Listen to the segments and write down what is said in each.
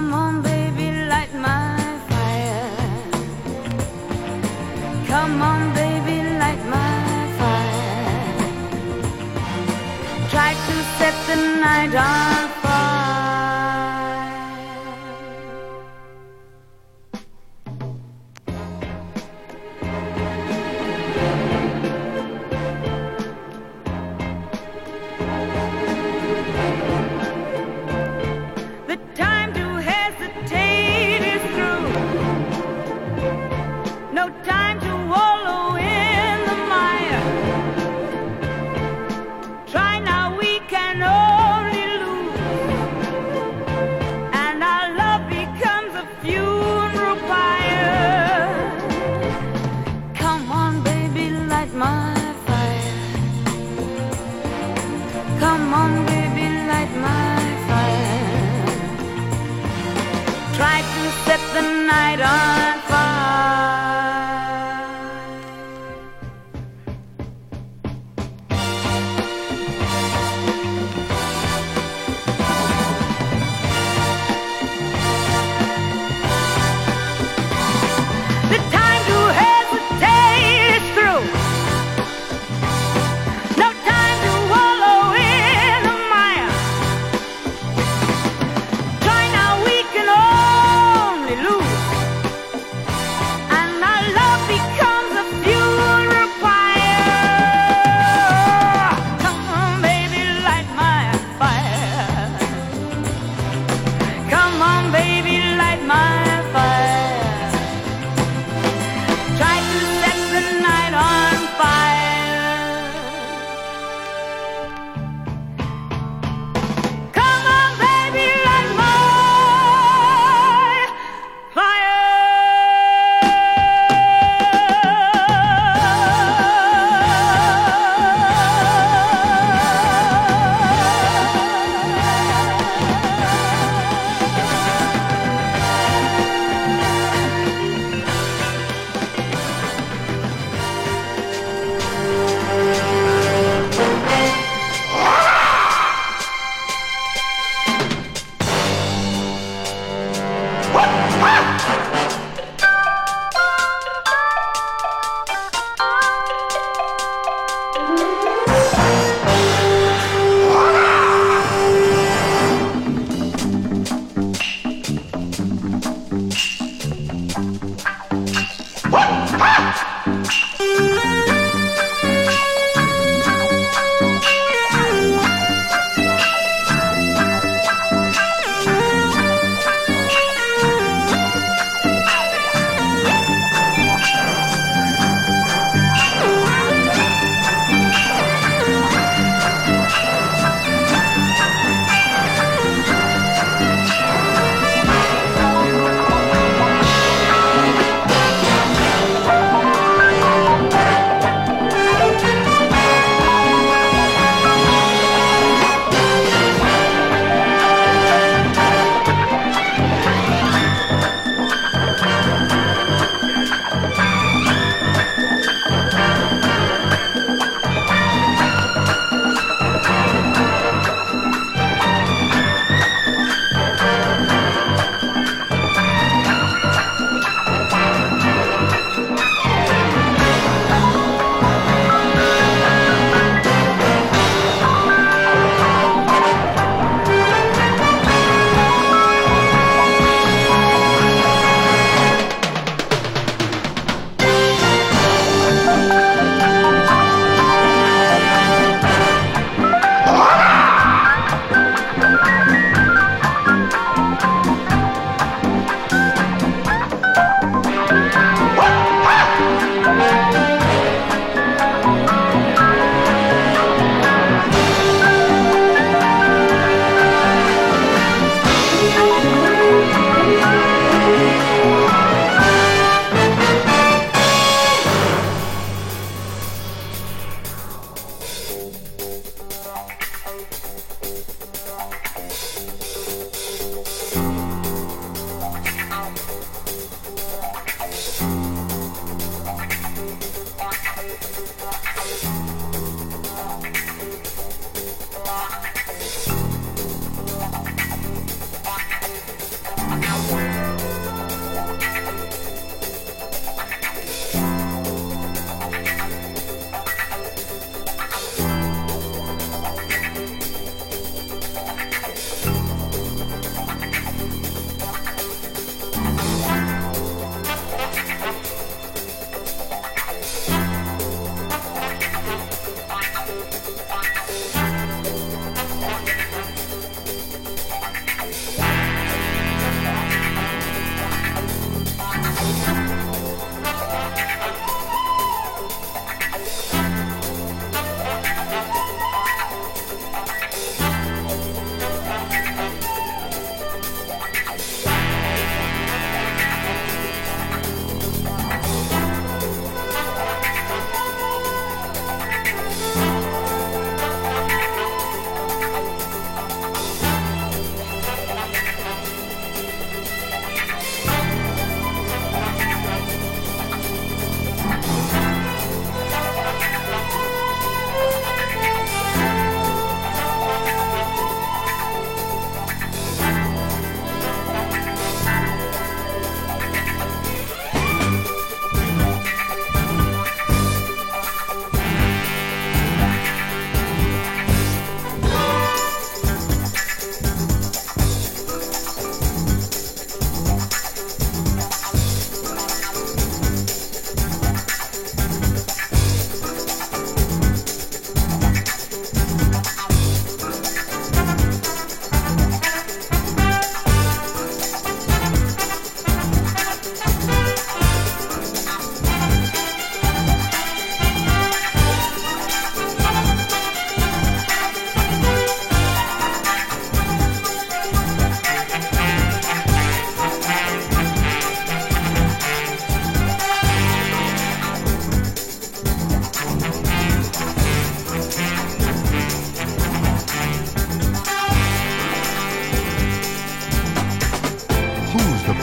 Come on, baby, light my fire. Come on, baby, light my fire. Try to set the night on fire. The time to hesitate is through. No time to wallow in the mire. Try now, we can only lose. And our love becomes a funeral pyre. Come on, baby, light my fire. Come on, baby, light my fire. Try to set the night on fire. The time to hesitate is through. No time to wallow in the mire. Try now, we can only lose.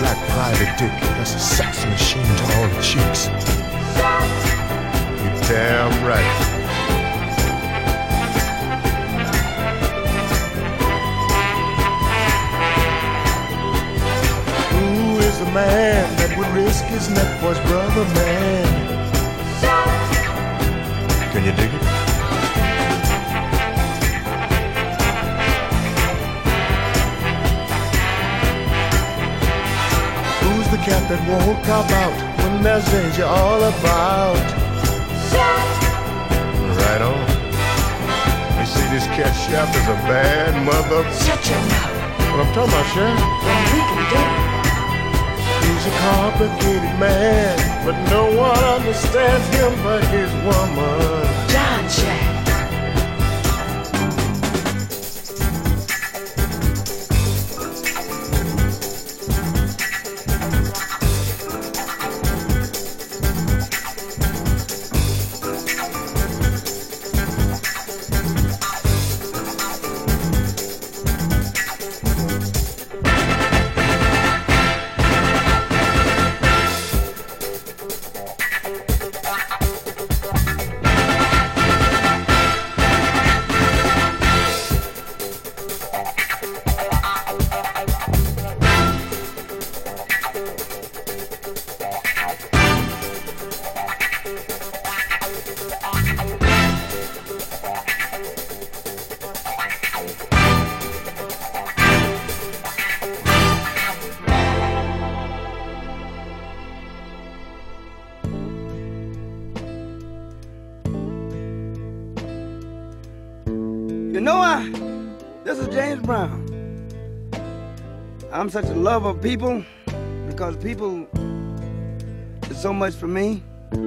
black private dick. That's a sex machine to all the chicks. You damn right. Who is the man that would risk his neck for his brother, man? Can you dig it? The cat that won't cop out when there's danger all about. Right on. You see, this cat chef is a bad mother. Shut your mouth. What I'm talking about, Chef? Then we can do it. He's a complicated man, but no one understands him but his woman. John Shack. You know, this is James Brown. I'm such a lover of people because people is so much for me.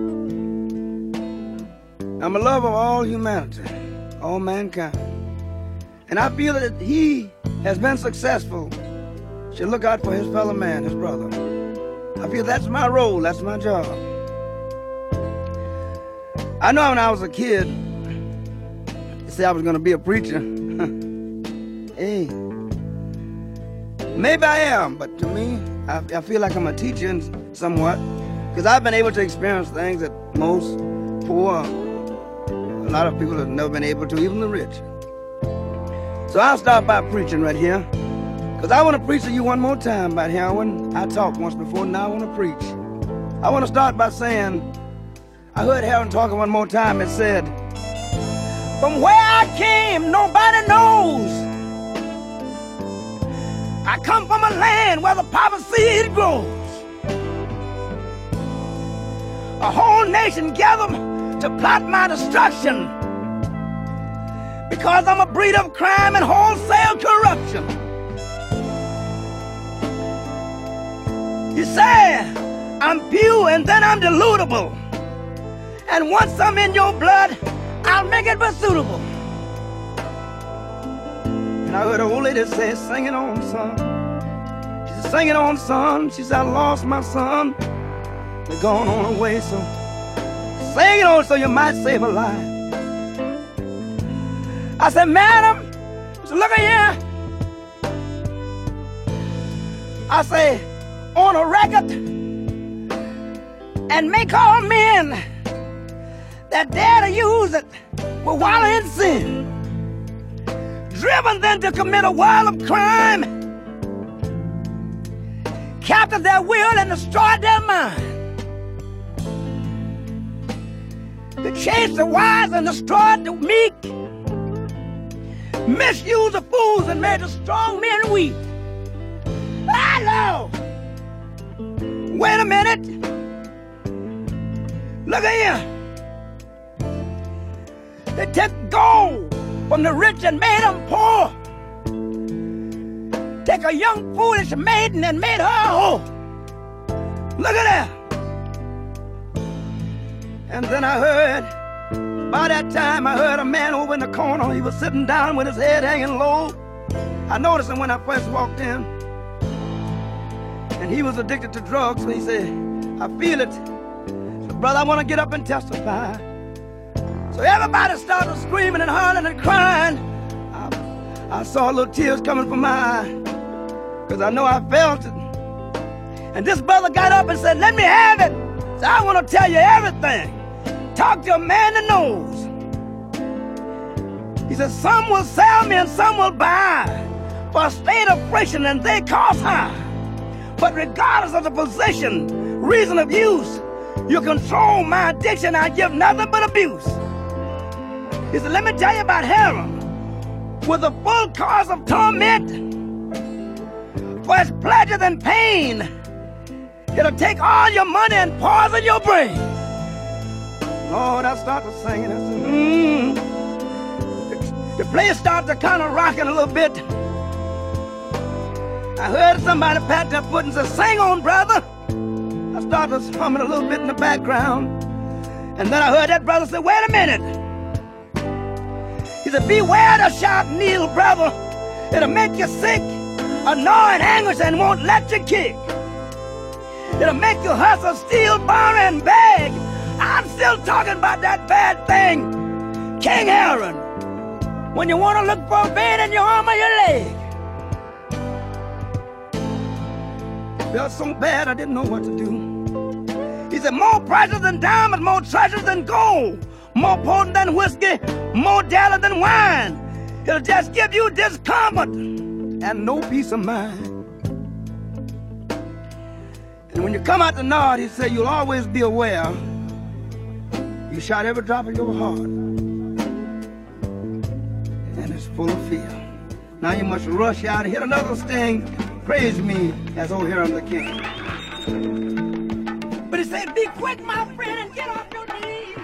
I'm a lover of all humanity, all mankind. And I feel that he has been successful should look out for his fellow man, his brother. I feel that's my role, that's my job. I know when I was a kid, say I was going to be a preacher. Hey, maybe I am, but to me, I feel like I'm a teacher somewhat, because I've been able to experience things that most poor, a lot of people have never been able to, even the rich. So I'll start by preaching right here, because I want to preach to you one more time about heroin. I talked once before, now I want to preach. I want to start by saying, I heard Heron talking one more time. It said, from where I came, nobody knows. I come from a land where the poppy seed grows. A whole nation gathered to plot my destruction because I'm a breed of crime and wholesale corruption. You say I'm pure and then I'm dilutable. And once I'm in your blood, I'll make it suitable. And I heard an old lady say, sing it on, son. She said, sing it on, son. She said, I lost my son. They're gone on away, so sing it on so you might save a life. I said, madam, so look at here. I say, on a record and make all men that dare to use it will wallow in sin, driven then to commit a world of crime, captive their will and destroy their mind, to chase the wise and destroy the meek, misuse the fools and made the strong men weak. Hello! Wait a minute. Look at here. They took gold from the rich and made them poor. Take a young foolish maiden and made her a whore. Look at that. And then I heard, by that time I heard a man over in the corner. He was sitting down with his head hanging low. I noticed him when I first walked in. And he was addicted to drugs, so he said, I feel it. So, brother, I want to get up and testify. So everybody started screaming and hollering and crying. I saw little tears coming from my eyes, because I know I felt it. And this brother got up and said, let me have it. So I want to tell you everything. Talk to a man that knows. He said, some will sell me and some will buy for a state of friction and they cost high. But regardless of the position, reason of use, you control my addiction, I give nothing but abuse. He said, let me tell you about heroin. With a full cause of torment, for its pleasure and pain, it'll take all your money and poison your brain. Lord, I start to sing and I said, The place started to kind of rocking a little bit. I heard somebody pat their foot and said, sing on, brother. I started humming a little bit in the background. And then I heard that brother say, wait a minute. He said, beware the sharp needle, brother. It'll make you sick, annoyed, anguish, and won't let you kick. It'll make you hustle, steal, borrow, and beg. I'm still talking about that bad thing, King Heroin. When you want to look for a vein in your arm or your leg. It felt so bad I didn't know what to do. He said, more precious than diamonds, more treasures than gold, more potent than whiskey, more deadly than wine. It'll just give you discomfort and no peace of mind. And when you come out the Nord, he said, you'll always be aware you shot every drop of your heart, and it's full of fear. Now you must rush out and hit another sting. Praise me as old Heroin the King. But he said, be quick, my friend, and get off your knees.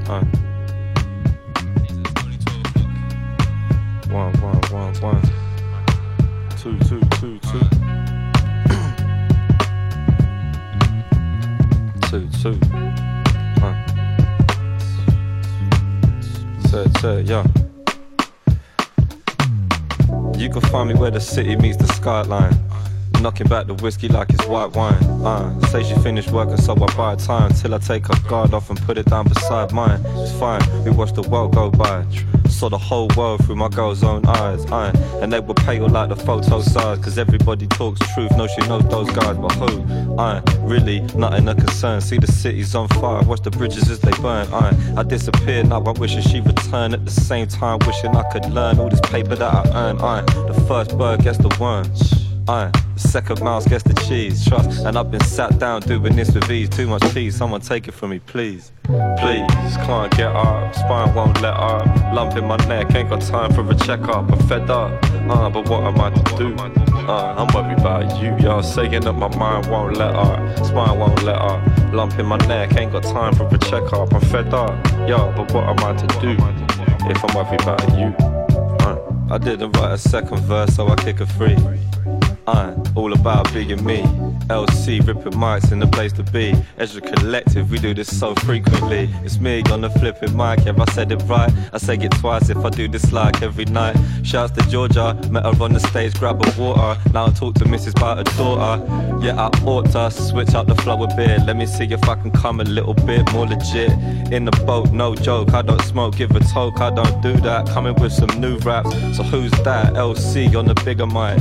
One, 2, 2, 2, 2. 2, 2. Yeah. You can find me where the city meets the skyline, knocking back the whiskey like it's white wine. Say she finished working, so I buy time till I take her guard off and put it down beside mine. It's fine, we watch the world go by. Saw the whole world through my girl's own eyes. And they were pale like the photo size, cause everybody talks truth, no she knows those guys, but who? Really nothing a concern. See the city's on fire, watch the bridges as they burn. I disappeared, now I'm wishing she returned. At the same time wishing I could learn all this paper that I earn. The first bird gets the worm. The second mouse gets the cheese, trust. And I've been sat down doing this with ease. Too much peace, someone take it from me, please. Please, can't get up, spine won't let up. Lump in my neck, ain't got time for a checkup. I'm fed up, but what am I to do? I'm worried about you, y'all. Saying that my mind won't let up, spine won't let up. Lump in my neck, ain't got time for a checkup. I'm fed up, yo, but what am I to do if I'm worried about you? I didn't write a second verse, so I kick a free. All about being me. LC ripping mics in the place to be. Ezra Collective, we do this so frequently. It's me on the flipping mic, yeah, I said it right. I say it twice if I do this like every night. Shouts to Georgia, met her on the stage, grab a water. Now I talk to Mrs. about her daughter. Yeah, I ought to switch up the flow a bit. Let me see if I can come a little bit more legit. In the boat, no joke, I don't smoke, give a toke, I don't do that. Coming with some new raps, so who's that? LC on the bigger mic.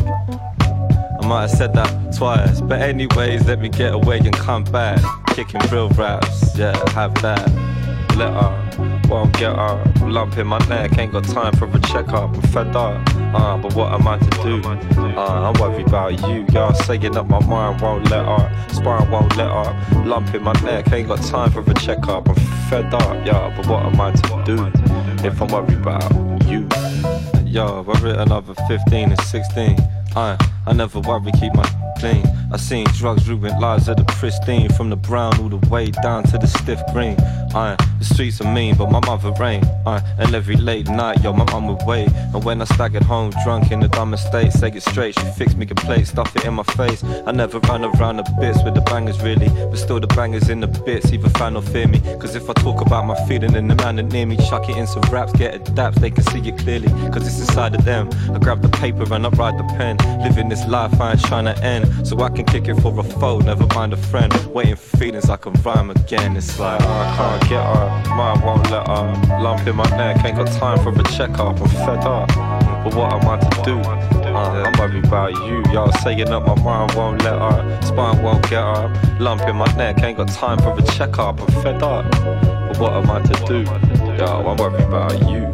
I might have said that twice, but anyways, let me get away and come back. Kicking real raps, yeah, have that. Let her, won't get her. Lump in my neck, ain't got time for a checkup. I'm fed up, but what am I to do? I'm worried about you, y'all. Saying that my mind won't let her, spine won't let her. Lump in my neck, ain't got time for a checkup. I'm fed up, yeah, but what am I to do if I'm worried about you? Yo, I've written another 15 and 16. I never worry, keep my clean. I seen drugs ruin lives of the pristine, from the brown all the way down to the stiff green. The streets are mean, but my mother ain't. And every late night, yo, my mum would wait. And when I staggered home drunk in the dumbest state, say it straight, she fixed me a plate, stuff it in my face. I never run around the bits with the bangers really, but still the bangers in the bits, either fan or fear me. Cause if I talk about my feeling and the man that near me, chuck it in some raps, get adapts, they can see it clearly, cause it's inside of them. I grab the paper and I write the pen, living this life I ain't trying to end, so I can kick it for a foe, never mind a friend. Waiting for feelings I can rhyme again. It's like, I can't get up, mine won't let up. Lump in my neck, ain't got time for a checkup. I'm fed up, but what am I to do? I'm worried about you, y'all. Saying that my mind won't let up, spine won't get up. Lump in my neck, ain't got time for a checkup. I'm fed up, but what am I to do? Yo, I'm worried about you.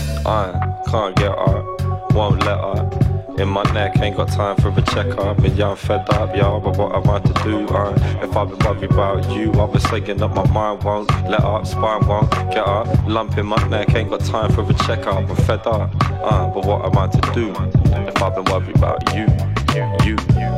I can't get up, won't let up. In my neck, ain't got time for a checkup. And yeah, I'm fed up, y'all, but what am I to do? If I've been worried about you, I was saying that my mind won't let up, spine won't get up. Lump in my neck, ain't got time for a checkup. I'm fed up, but what am I to do? If I've been worried about you.